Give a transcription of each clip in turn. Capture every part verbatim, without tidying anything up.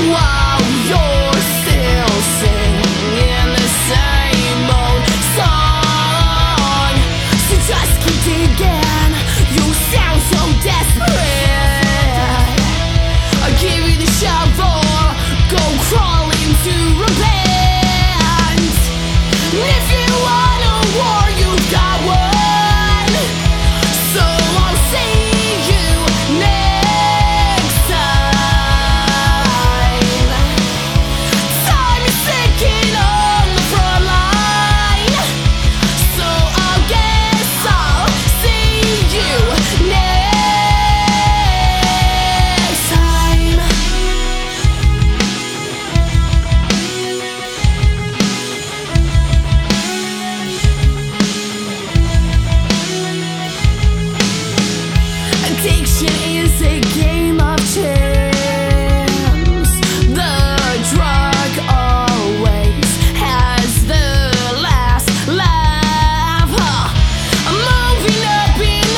while you're still singing the same old song. So just keep digging, you sound so desperate. I'll give you the shovel, go crawling to repent. If you want a war, you've got one. So I'll see you next time. Time is ticking on the front line, so I guess I'll see you next time. Addiction is a game of chance. The drug always has the last laugh. Huh. I'm moving up and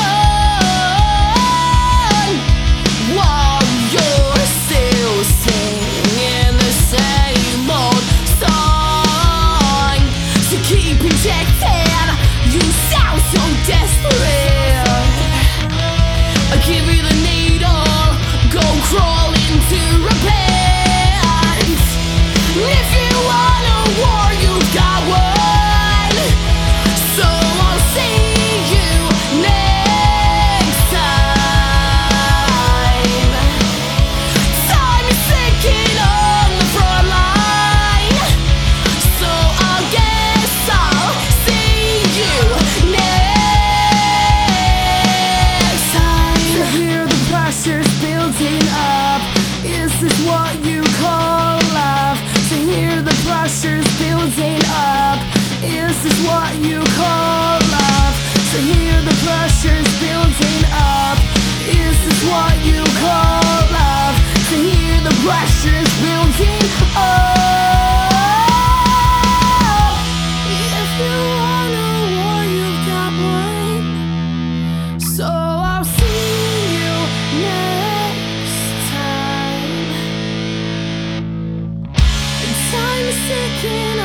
on while you're still singing the same old song. So keep injecting, you sound so desperate. I'll give you the needle, go crawling to repent. If you want a war, you've got one. So I'll see you next time. Time is ticking on the front line, so I guess I'll see you next time. To hear the pressure's building up, is this what you call love? To hear the pressure's building up, is this what you call love? To hear the pressure's building up, is this what you call love? To hear the pressure's building up. If you want a war, you've got one. So I'll see you next time. Time's ticking